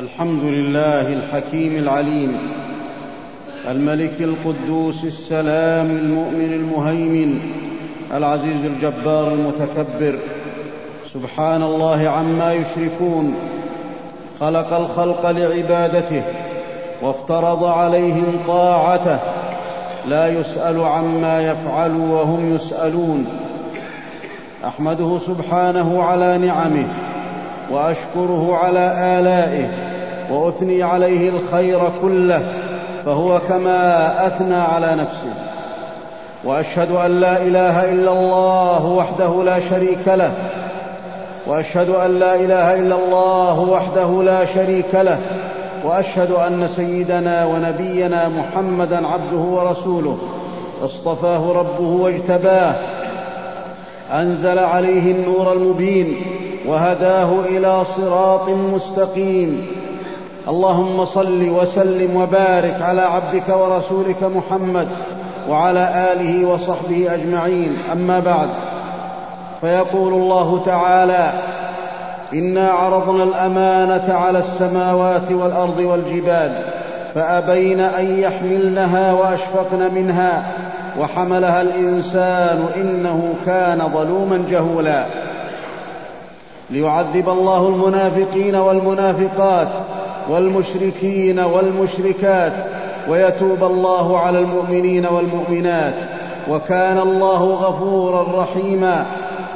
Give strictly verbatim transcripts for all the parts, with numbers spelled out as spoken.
الحمد لله الحكيم العليم الملك القدوس السلام المؤمن المهيمن العزيز الجبار المتكبر، سبحان الله عما يشركون. خلق الخلق لعبادته وافترض عليهم طاعته، لا يسأل عما يفعل وهم يسألون. أحمده سبحانه على نعمه وأشكره على آلائه وأثني عليه الخير كله، فهو كما أثنى على نفسه. وأشهد أن لا إله إلا الله وحده لا شريك له وأشهد أن لا إله إلا الله وحده لا شريك له وأشهد أن سيدنا ونبينا محمدًا عبده ورسوله، اصطفاه ربه واجتباه، أنزل عليه النور المبين وهداه إلى صراط مستقيم. اللهم صل وسلم وبارك على عبدك ورسولك محمد وعلى آله وصحبه أجمعين. أما بعد، فيقول الله تعالى: إنا عرضنا الأمانة على السماوات والأرض والجبال فأبين أن يحملنها وأشفقن منها وحملها الإنسان إنه كان ظلوما جهولا. ليعذب الله المنافقين والمنافقات والمشركين والمشركات ويتوب الله على المؤمنين والمؤمنات، وكان الله غفورا رحيما.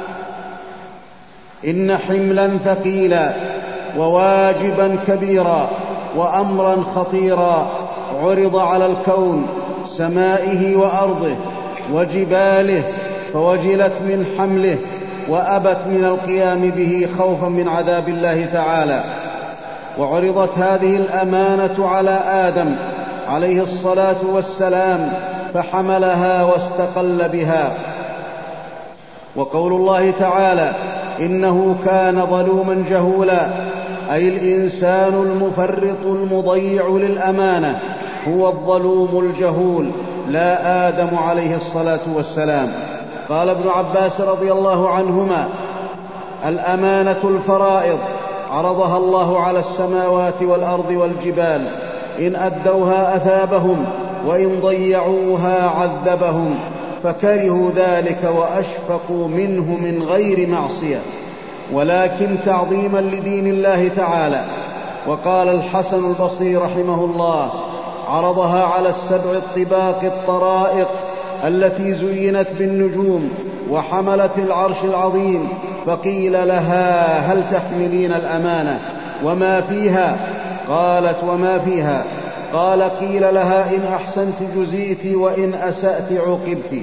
إن حملا ثقيلا وواجبا كبيرا وأمرا خطيرا عرض على الكون، سمائه وأرضه وجباله، فوجلت من حمله وأبت من القيام به خوفا من عذاب الله تعالى. وعرضت هذه الأمانة على آدم عليه الصلاة والسلام فحملها واستقل بها. وقول الله تعالى: إنه كان ظلوما جهولا، أي الإنسان المفرط المضيع للأمانة هو الظلوم الجهول، لا آدم عليه الصلاة والسلام. قال ابن عباس رضي الله عنهما: الأمانة الفرائض عرضها الله على السماوات والأرض والجبال، إن أدوها أثابهم وإن ضيعوها عذبهم، فكرهوا ذلك وأشفقوا منه من غير معصية، ولكن تعظيما لدين الله تعالى. وقال الحسن البصري رحمه الله: عرضها على السبع الطباق الطرائق التي زينت بالنجوم وحملت العرش العظيم، فقيل لها: هل تحملين الأمانة وما فيها؟ قالت: وما فيها؟ قال: قيل لها: إن أحسنت جزيت وإن أسأت عوقبت.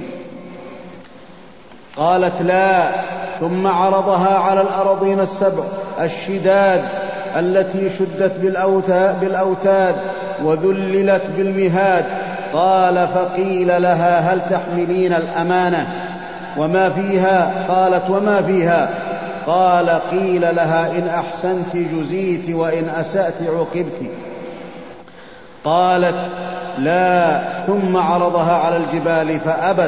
قالت: لا. ثم عرضها على الأراضين السبع الشداد التي شدت بالأوتاد وذللت بالمهاد. قال: فقيل لها: هل تحملين الأمانة وما فيها؟ قالت: وما فيها؟ قال: قيل لها: إن أحسنت جزيت وإن أسأت عوقبت. قالت: لا. ثم عرضها على الجبال فأبت.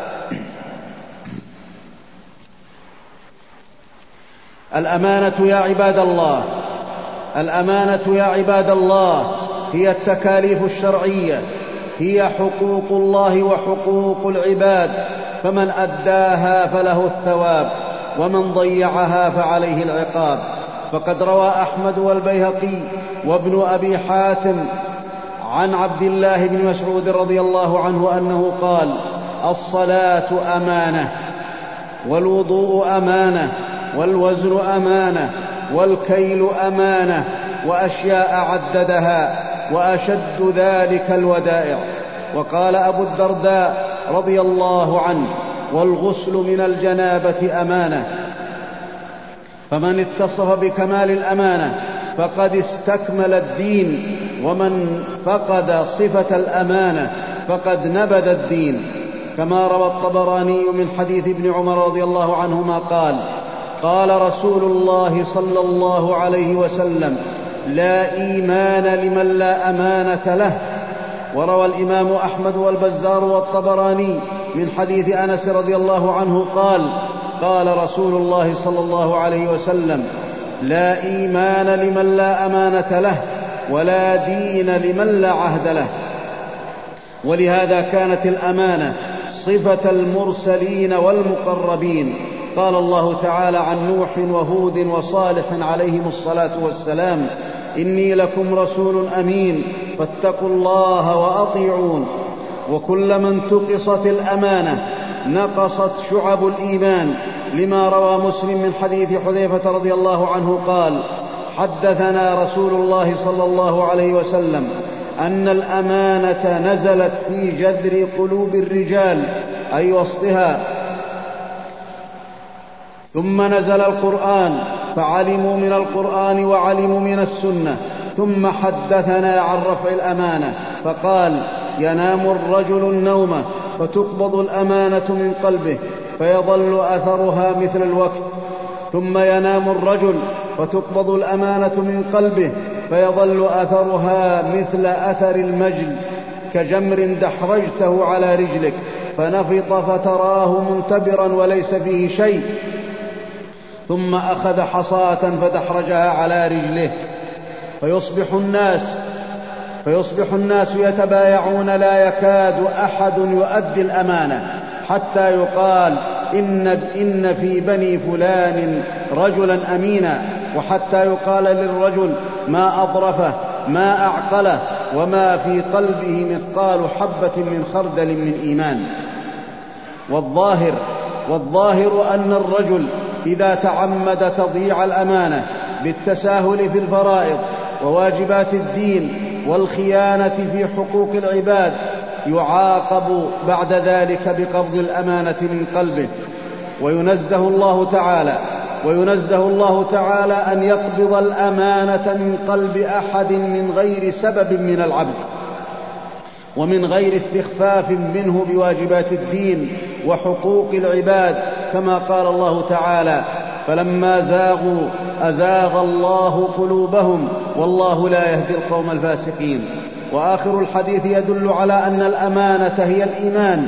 الأمانة يا عباد الله الأمانة يا عباد الله هي التكاليف الشرعية، هي حقوق الله وحقوق العباد، فمن أداها فله الثواب ومن ضيعها فعليه العقاب. فقد روى أحمد والبيهقي وابن أبي حاتم عن عبد الله بن مسعود رضي الله عنه أنه قال: الصلاة أمانة، والوضوء أمانة، والوزن أمانة، والكيل أمانة، وأشياء عددها، وأشد ذلك الودائع. وقال أبو الدرداء رضي الله عنه: والغسل من الجنابة أمانة. فمن اتصف بكمال الأمانة فقد استكمل الدين، ومن فقد صفة الأمانة فقد نبذ الدين. كما روى الطبراني من حديث ابن عمر رضي الله عنهما قال: قال رسول الله صلى الله عليه وسلم: لا إيمان لمن لا أمانة له. وروى الإمام أحمد والبزار والطبراني من حديث أنس رضي الله عنه قال: قال رسول الله صلى الله عليه وسلم: لا إيمان لمن لا أمانة له، ولا دين لمن لا عهد له. ولهذا كانت الأمانة صفة المرسلين والمقربين. قال الله تعالى عن نوح وهود وصالح عليهم الصلاة والسلام: إني لكم رسول أمين فاتقوا الله وأطيعون. وكل من تقصت الأمانة نقصت شعب الإيمان، لما روى مسلم من حديث حذيفة رضي الله عنه قال: حدثنا رسول الله صلى الله عليه وسلم أن الأمانة نزلت في جذر قلوب الرجال، أي وسطها، ثم نزل القرآن فعلموا من القرآن وعلموا من السنة، ثم حدثنا عن رفع الأمانة فقال: ينام الرجل النوم فتقبض الأمانة من قلبه فيظل أثرها مثل الوقت، ثم ينام الرجل فتقبض الأمانة من قلبه فيظل أثرها مثل أثر المجل، كجمر دحرجته على رجلك فنفط فتراه منتبرا وليس فيه شيء، ثم أخذ حصاة فدحرجها على رجله. فيصبح الناس فيصبح الناس يتبايعون، لا يكاد أحد يؤدي الأمانة، حتى يقال إن, إن في بني فلان رجلا أمينا، وحتى يقال للرجل ما أظرفه ما أعقله وما في قلبه مثقال حبة من خردل من إيمان. والظاهر والظاهر أن الرجل إذا تعمد تضييع الأمانة بالتساهل في الفرائض وواجبات الدين والخيانة في حقوق العباد يعاقب بعد ذلك بقبض الأمانة من قلبه، وينزه الله تعالى وينزه الله تعالى أن يقبض الأمانة من قلب أحد من غير سبب من العبد، ومن غير استخفاف منه بواجبات الدين وحقوق العباد، كما قال الله تعالى: فلما زاغوا أزاغ الله قلوبهم والله لا يهدي القوم الفاسقين. وآخر الحديث يدل على أن الأمانة هي الإيمان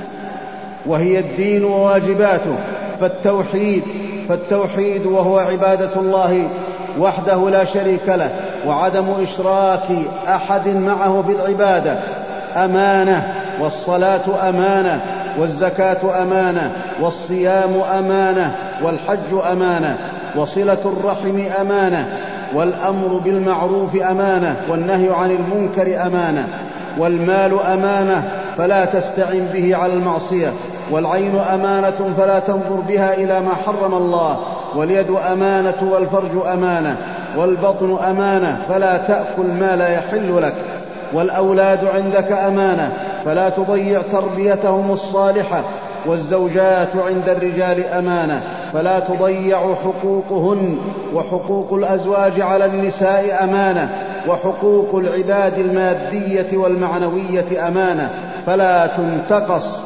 وهي الدين وواجباته، فالتوحيد فالتوحيد وهو عبادة الله وحده لا شريك له، وعدم إشراك أحد معه بالعبادة أمانة، والصلاة أمانة، والزكاة أمانة، والصيام أمانة، والحج أمانة، وصلة الرحم أمانة، والأمر بالمعروف أمانة، والنهي عن المنكر أمانة، والمال أمانة فلا تستعن به على المعصية، والعين أمانة فلا تنظر بها إلى ما حرم الله، واليد أمانة، والفرج أمانة، والبطن أمانة فلا تأكل ما لا يحل لك، والأولاد عندك أمانة فلا تضيع تربيتهم الصالحة، والزوجات عند الرجال أمانة فلا تضيع حقوقهن، وحقوق الأزواج على النساء أمانة، وحقوق العباد المادية والمعنوية أمانة فلا تنتقص.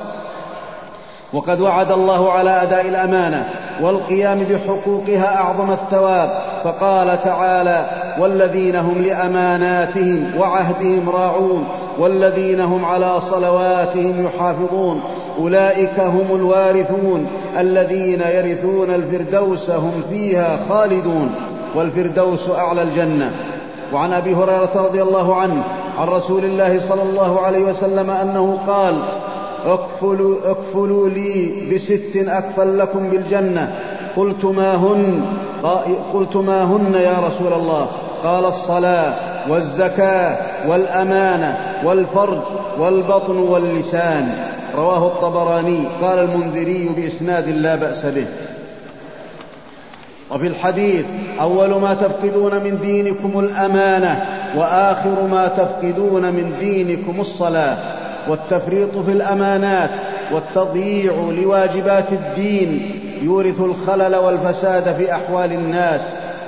وقد وعد الله على أداء الأمانة والقيام بحقوقها أعظم الثواب، فقال تعالى: والذين هم لأماناتهم وعهدهم راعون والذين هم على صلواتهم يحافظون أولئك هم الوارثون الذين يرثون الفردوس هم فيها خالدون، والفردوس أعلى الجنة. وعن أبي هريرة رضي الله عنه عن رسول الله صلى الله عليه وسلم أنه قال: اكفلوا, اكفلوا لي بست أكفل لكم بالجنة. قلت ما هن؟ قلت ما هن يا رسول الله؟ قال: الصلاة والزكاة والأمانة والفرج والبطن واللسان. رواه الطبراني. قال المنذري بإسناد لا بأس به. وفي الحديث: أول ما تفقدون من دينكم الأمانة، وآخر ما تفقدون من دينكم الصلاة. والتفريط في الأمانات والتضييع لواجبات الدين يورث الخلل والفساد في أحوال الناس،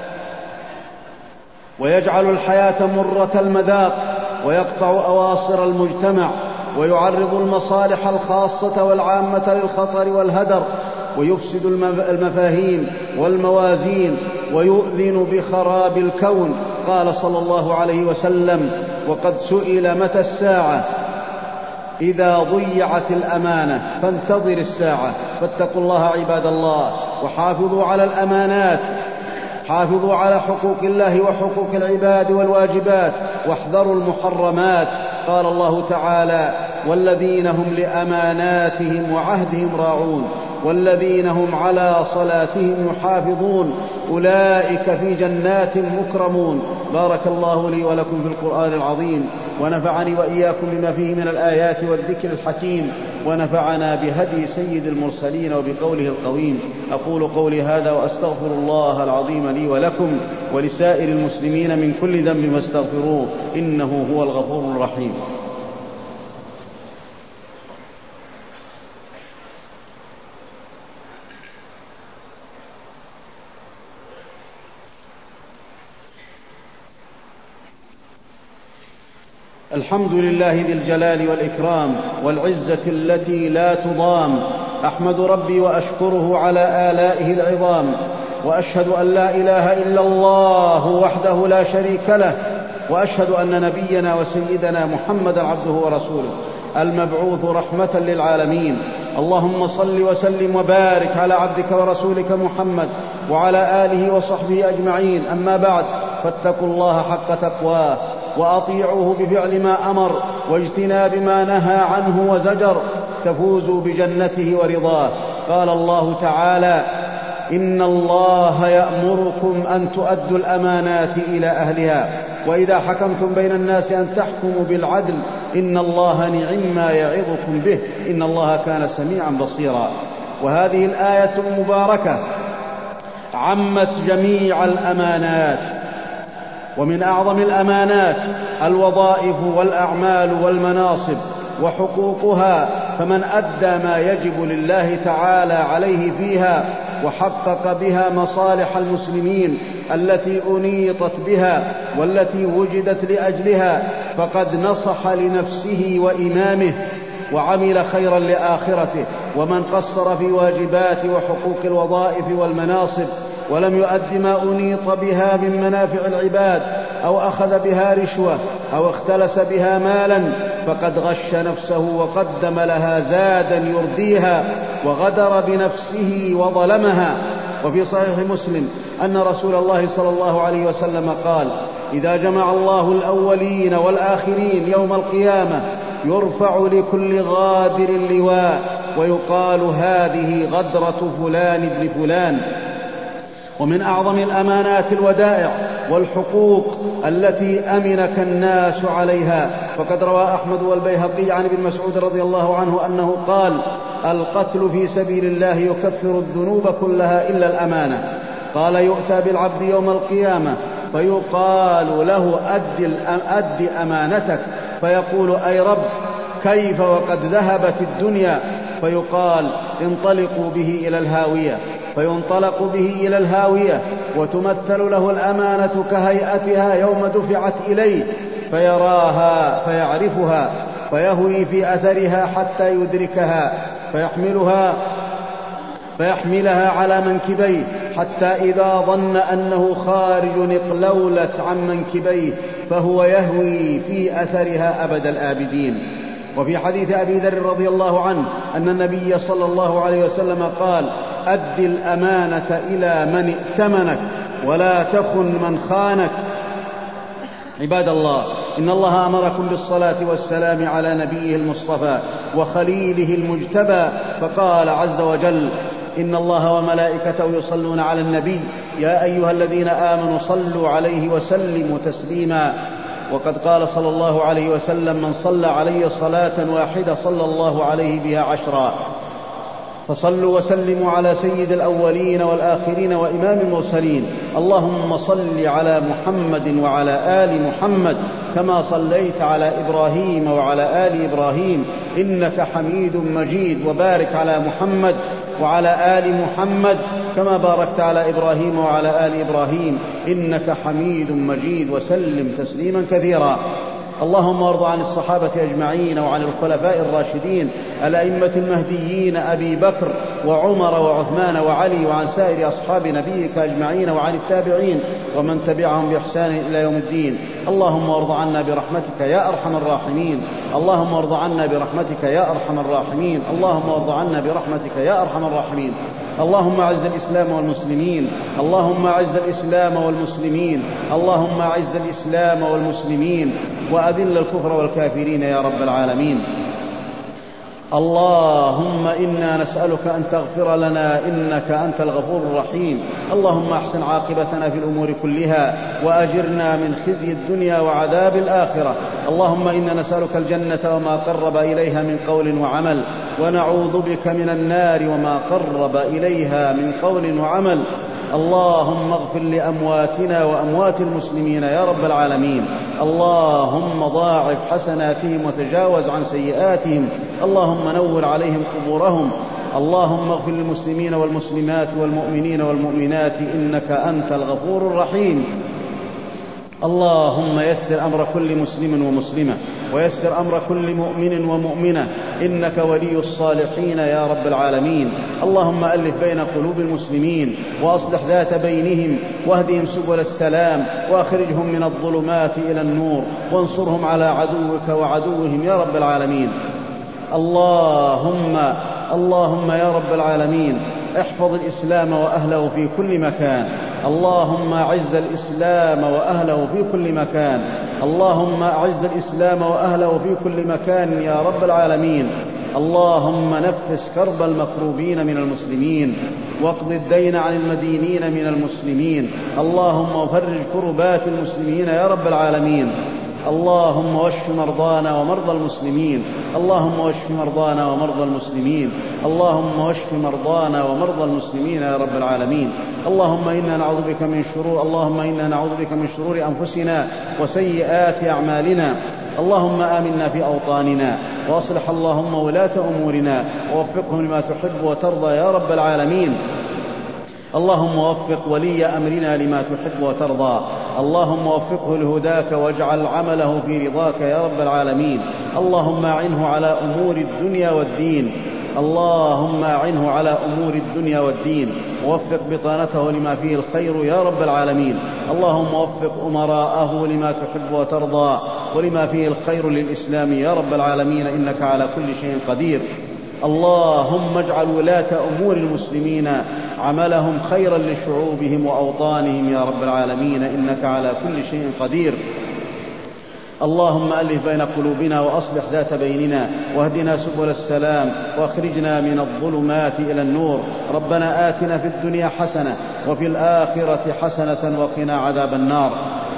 ويجعل الحياة مرة المذاق، ويقطع أواصر المجتمع، ويعرض المصالح الخاصة والعامة للخطر والهدر، ويفسد المفاهيم والموازين، ويؤذن بخراب الكون. قال صلى الله عليه وسلم: وقد سئل متى الساعة؟ إذا ضيعت الأمانة فانتظر الساعة. فاتقوا الله عباد الله، وحافظوا على الأمانات حافظوا على حقوق الله وحقوق العباد والواجبات، واحذروا المحرمات. قال الله تعالى: والذين هم لأماناتهم وعهدهم راعون والذين هم على صلاتهم يحافظون أولئك في جنات مكرمون. بارك الله لي ولكم في القرآن العظيم، ونفعني وإياكم بما فيه من الآيات والذكر الحكيم، ونفعنا بهدي سيد المرسلين وبقوله القويم. أقول قولي هذا وأستغفر الله العظيم لي ولكم ولسائر المسلمين من كل ذنب فاستغفروه إنه هو الغفور الرحيم. الحمد لله ذي الجلال والإكرام والعزة التي لا تضام، أحمد ربي وأشكره على آلائه العظام، وأشهد أن لا إله إلا الله وحده لا شريك له، وأشهد أن نبينا وسيدنا محمدا عبده ورسوله المبعوث رحمة للعالمين. اللهم صل وسلم وبارك على عبدك ورسولك محمد وعلى آله وصحبه أجمعين. أما بعد، فاتقوا الله حق تقواه وأطيعوه بفعل ما أمر واجتناب ما نهى عنه وزجر، تفوزوا بجنته ورضاه. قال الله تعالى: إن الله يأمركم أن تؤدوا الأمانات إلى أهلها وإذا حكمتم بين الناس أن تحكموا بالعدل إن الله نعم ما يعظكم به إن الله كان سميعا بصيرا. وهذه الآية المباركة عمت جميع الأمانات، ومن أعظم الأمانات الوظائف والأعمال والمناصب وحقوقها، فمن أدى ما يجب لله تعالى عليه فيها وحقق بها مصالح المسلمين التي أنيطت بها والتي وجدت لأجلها فقد نصح لنفسه وإمامه وعمل خيرا لآخرته. ومن قصر في واجبات وحقوق الوظائف والمناصب ولم يؤد ما أنيط بها من منافع العباد أو أخذ بها رشوة أو اختلس بها مالا فقد غش نفسه وقدم لها زادا يرديها وغدر بنفسه وظلمها. وفي صحيح مسلم أن رسول الله صلى الله عليه وسلم قال: إذا جمع الله الأولين والآخرين يوم القيامة يرفع لكل غادر لواء ويقال: هذه غدرة فلان ابن فلان. ومن أعظم الأمانات الودائع والحقوق التي أمنك الناس عليها، فقد روى أحمد والبيهقي عن ابن مسعود رضي الله عنه أنه قال: القتل في سبيل الله يكفر الذنوب كلها إلا الأمانة. قال: يؤتى بالعبد يوم القيامة فيقال له: أد, أد أمانتك، فيقول: أي رب، كيف وقد ذهبت الدنيا؟ فيقال: انطلقوا به إلى الهاوية، فينطلق به إلى الهاوية وتمثل له الأمانة كهيئتها يوم دفعت إليه فيراها فيعرفها فيهوي في أثرها حتى يدركها فيحملها فيحملها على منكبيه حتى إذا ظن أنه خارج اقلولت عن منكبيه فهو يهوي في أثرها أبد الآبدين. وفي حديث أبي ذر رضي الله عنه أن النبي صلى الله عليه وسلم قال: أد الأمانة إلى من ائتمنك ولا تخن من خانك. عباد الله، إن الله أمركم بالصلاة والسلام على نبيه المصطفى وخليله المجتبى، فقال عز وجل: إن الله وملائكته يصلون على النبي يا أيها الذين آمنوا صلوا عليه وسلموا تسليما. وقد قال صلى الله عليه وسلم: من صلى علي صلاة واحدة صلى الله عليه بها عشرا. فصلوا وسلموا على سيد الأولين والآخرين وإمام المرسلين. اللهم صل على محمد وعلى آل محمد كما صليت على إبراهيم وعلى آل إبراهيم إنك حميد مجيد، وبارك على محمد وعلى آل محمد كما باركت على إبراهيم وعلى آل إبراهيم إنك حميد مجيد، وسلم تسليما كثيرا. اللهم وارض عن الصحابة أجمعين وعن الخلفاء الراشدين الأئمة المهديين أبي بكر وعمر وعثمان وعلي وعن سائر أصحاب نبيك أجمعين وعن التابعين ومن تبعهم بإحسان إلى يوم الدين. اللهم وارض عنا برحمتك يا أرحم الراحمين. اللهم وارض عنا برحمتك يا أرحم الراحمين. اللهم وارض عنا برحمتك يا أرحم الراحمين. اللهم أعز الإسلام والمسلمين اللهم أعز الإسلام والمسلمين اللهم أعز الإسلام والمسلمين وأذل الكفر والكافرين يا رب العالمين. اللهم إنا نسألك أن تغفر لنا إنك أنت الغفور الرحيم. اللهم أحسن عاقبتنا في الأمور كلها وأجرنا من خزي الدنيا وعذاب الآخرة. اللهم إنا نسألك الجنة وما قرب إليها من قول وعمل، ونعوذ بك من النار وما قرب إليها من قول وعمل. اللهم اغفر لأمواتنا وأموات المسلمين يا رب العالمين. اللهم ضاعف حسناتهم وتجاوز عن سيئاتهم. اللهم نور عليهم قبورهم. اللهم اغفر للمسلمين والمسلمات والمؤمنين والمؤمنات إنك أنت الغفور الرحيم. اللهم يسر أمر كل مسلم ومسلمة، ويسر أمر كل مؤمن ومؤمنة، إنك ولي الصالحين يا رب العالمين. اللهم ألف بين قلوب المسلمين وأصلح ذات بينهم، واهدهم سبل السلام، وأخرجهم من الظلمات إلى النور، وانصرهم على عدوك وعدوهم يا رب العالمين. اللهم اللهم يا رب العالمين احفظ الإسلام وأهله في كل مكان. اللهم أعز الإسلام وأهله في كل مكان. اللهم أعز الإسلام وأهله في كل مكان يا رب العالمين. اللهم نفس كرب المكروبين من المسلمين، واقض الدين عن المدينين من المسلمين. اللهم فرج كربات المسلمين يا رب العالمين. اللهم واشف مرضانا ومرضى المسلمين. اللهم واشف مرضانا ومرضى المسلمين. اللهم واشف مرضانا ومرضى المسلمين يا رب العالمين. اللهم إنا نعوذ بك من شرور اللهم إنا نعوذ بك من شرور أنفسنا وسيئات أعمالنا. اللهم آمنا في أوطاننا، وأصلح اللهم ولاة أمورنا، ووفقهم لما تحب وترضى يا رب العالمين. اللهم وفق ولي أمرنا لما تحب وترضى. اللهم وفقه لهداك، واجعل عمله في رضاك يا رب العالمين. اللهم أعنه على أمور الدنيا والدين اللهم أعنه على أمور الدنيا والدين، ووفق بطانته لما فيه الخير يا رب العالمين. اللهم وفق أمراءه لما تحب وترضى، ولما فيه الخير للإسلام يا رب العالمين، إنك على كل شيء قدير. اللهم اجعل ولاة أمور المسلمين عملهم خيرا لشعوبهم وأوطانهم يا رب العالمين، إنك على كل شيء قدير. اللهم ألف بين قلوبنا وأصلح ذات بيننا، واهدنا سبل السلام، واخرجنا من الظلمات إلى النور. ربنا آتنا في الدنيا حسنة وفي الآخرة حسنة وقنا عذاب النار.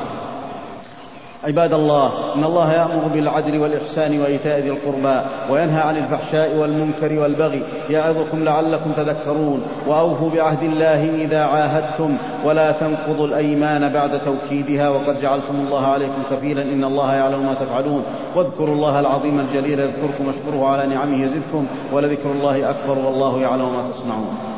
عباد الله، إن الله يأمر بالعدل والإحسان وإيتاء ذي القربى، وينهى عن الفحشاء والمنكر والبغي، يعظكم لعلكم تذكرون. وأوفوا بعهد الله إذا عاهدتم، ولا تنقضوا الأيمان بعد توكيدها، وقد جعلتم الله عليكم كفيلا، إن الله يعلم ما تفعلون. واذكروا الله العظيم الجليل يذكركم، واشكروه على نعمه يزدكم، ولذكر الله أكبر، والله يعلم ما تصنعون.